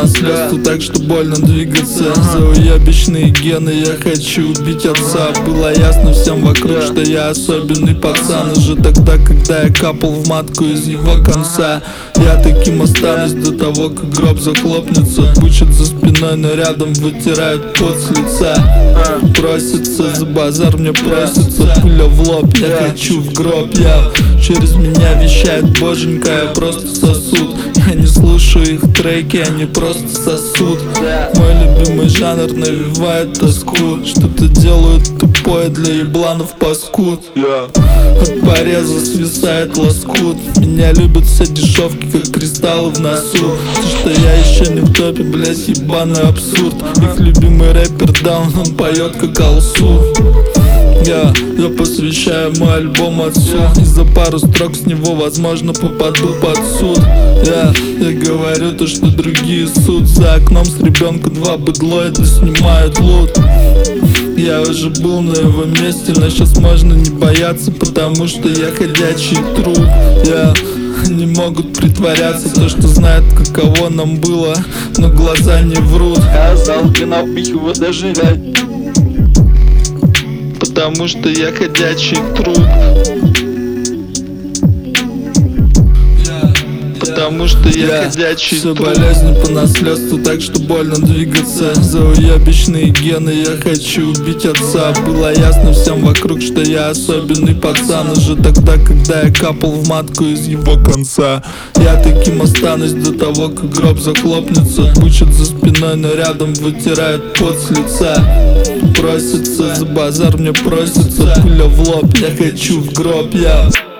наследству, так что больно двигаться. За уебищные гены я хочу убить отца. Было ясно всем вокруг, что я особенный пацан. Уже тогда, когда я капал в матку из его конца. Я таким останусь до того, как гроб захлопнется. Бучат за спиной, но рядом вытирают пот с лица. Просится за базар, мне просится пуля в лоб. Я хочу в гроб, я через меня вещает боженька, я просто сосуд. Я не слушаю их треки, они просто сосуд. Мой любимый жанр навевает тоску. Что-то делают тупое для ебланов паскуд. От пореза свисает лоскут. Меня любят все дешевки, как кристаллы в носу. То, что я еще не в топе, блять, ебаный абсурд. Их любимый рэпер Даун, он поет как Алсу. Я посвящаю мой альбом отцу. И за пару строк с него, возможно, попаду под суд. Я говорю то, что другие суд. За окном с ребенком два быдлоида снимают лут. Я уже был на его месте, но сейчас можно не бояться, потому что я ходячий труп. Не могут притворяться, то, что знают, каково нам было, но глаза не врут. Потому что я ходячий труп. Потому что я ходячий труп. Все болезни по наследству, так что больно двигаться. За уебищные гены я хочу убить отца. Было ясно всем вокруг, что я особенный пацан. Уже тогда, когда я капал в матку из его конца. Я таким останусь до того, как гроб захлопнется. Бучат за спиной, но рядом вытирают пот с лица. Просится за базар, мне просится пуля в лоб. Я хочу в гроб, я